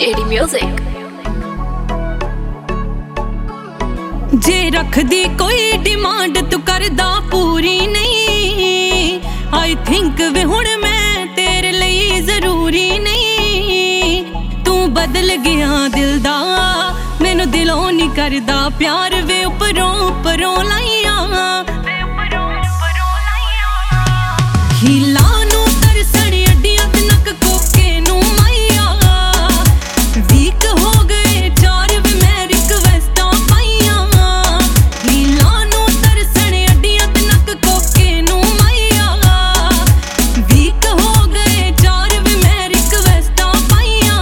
JD Music। जे रखदी कोई demand तू करदा पूरी नहीं। आई थिंक वे हुण मैं तेरे लिए जरूरी नहीं। तू बदल गया दिल दा मैनू दिलों नहीं करदा प्यार वे उपरों उपरों लाइया हीला नू तरसण अड्डियां ते नक कोके नू माइया वीक हो गए चार वे मैं रिक्वेस्टां पाइयां हीला नू तरसण अड्डियां ते नक कोके नू माइया वीक हो गए चार वे मैं रिक्वेस्टां पाइयां।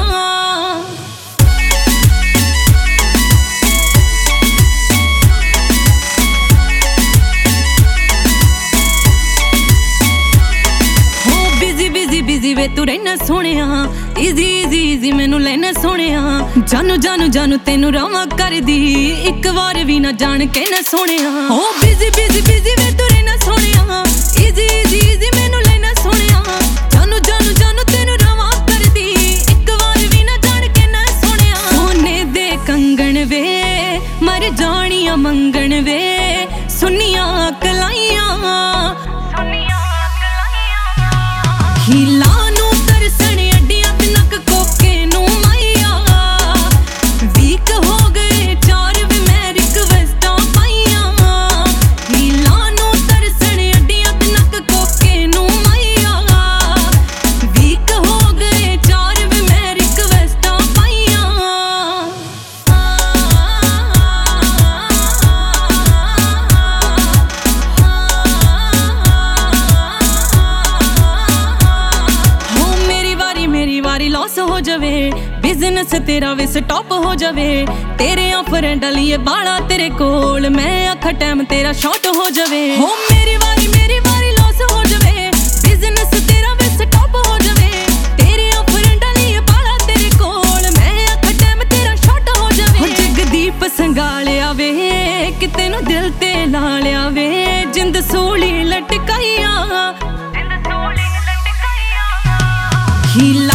बिजी वे तू रहना सोहणिया इजी इजी इजी मैनू लेना सोहणिया जानू जानू जानू तेनू रावा कर दी एक बार भी ना जान के ना सोहणिया हो बिजी बिजी बिजी वे तू रहना सोहणिया इजी इजी इजी मैनू लेना सोहणिया जानू जानू जानू तेनू रावा कर दी एक बार भी ना जान के ना सोहणिया सोने दे कंगन वे मर जानिया मंगन वे सुनिया कलाइयां हीला नू तरसण अड्डियां ते नक कोके नू माइया वीक हो गए चार वे मैं रिक्वेस्टां पाइयां हीला नू तरसण अड्डियां ते नक कोके नू माइया वीक हो गए चार वे मैं रिक्वेस्टां पाइयां। लॉस हो जावे बिजनेस तेरा वे स्टॉप हो जावे तेरे फ्रेंड लिए बाला तेरे कोल मैं आखा टाइम तेरा शॉर्ट हो जावे हो मेरी वारी लॉस हो जावे बिजनेस तेरा वे स्टॉप हो जावे तेरे फ्रेंड लिए बाला तेरे कोल मैं आखा टाइम तेरा शॉर्ट हो जावे जगदीप संगालिया वे कि तेनू दिल ते ला लिया वे जिंद सूली लटकाइया हीला